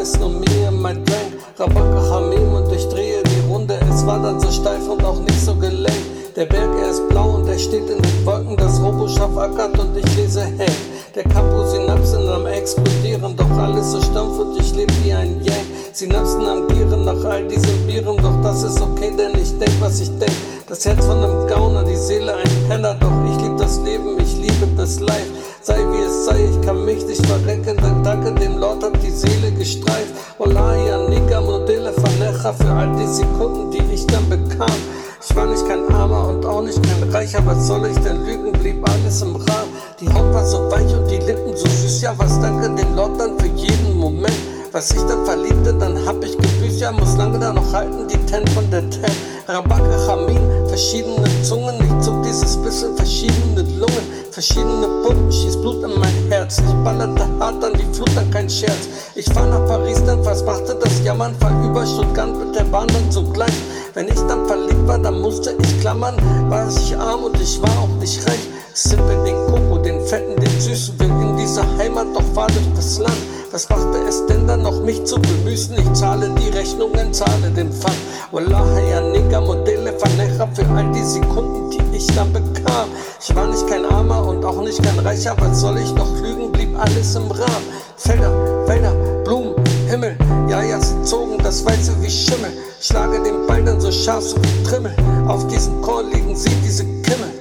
ist nur mir, mein Drink, Rabaka Hamim und ich drehe die Runde. Es war dann so steif und auch nicht so gelenkt. Der Berg, er ist blau und er steht in den Wolken. Das Roboschaf ackert und ich lese hey. Der Kapo-Synapsen am explodieren, doch alles so stumpf und ich lebe wie ein Yang. Synapsen am Gieren nach all diesen Bieren, doch das ist okay, denn ich denk, was ich denk. Das Herz von einem Gauner, die Seele ein Penner, doch ich lieb das Leben, ich liebe das Life. Sei wie es sei, ich kann mich nicht verrecken, denn danke dem Lord hat die Seele gestreift. Wallahi Anika Modelle Fanecha für all die Sekunden, die ich dann bekam. Ich war nicht kein Armer und auch nicht kein Reicher, was soll ich denn lügen, blieb alles im Rahmen. Die Haut war so weich und die Lippen so süß, ja was danke dem Lord dann für jeden Moment. Was ich dann verliebte, dann hab ich gebüßt, ja muss lange da noch halten, die 10 von der 10. Rabaka Chamin, verschiedene Zungen, ich zog dieses bisschen, verschiedene Lungen, verschiedene Pumpen, schießt Blut in mein Herz. Ich ballerte hart an die Flut, dann kein Scherz. Ich fahr nach Paris, dann was machte das Jammern, fahr über Stuttgart mit der Bahn dann zugleich. Wenn ich dann verliebt war, dann musste ich klammern, war ich arm und ich war auch nicht reich. Sippe den Koko, den Fetten, den Süßen, will in dieser Heimat doch fahr durch das Land. Was machte es denn dann noch, mich zu bemüßen? Ich zahle die Rechnungen, zahle den Pfand. Wallahi ya Nigga, Modelle Fanecha für all die Sekunden, die ich dann bekam. Ich war nicht kein Armer und auch nicht kein Reicher, was soll ich noch lügen, blieb alles im Rahmen. Felder, Wälder, Blumen, Himmel, ja, sie zogen das Weiße wie Schimmel. Schlage den Ball dann so scharf, so wie Trimmel. Auf diesem Korn liegen sie, diese Kimmel.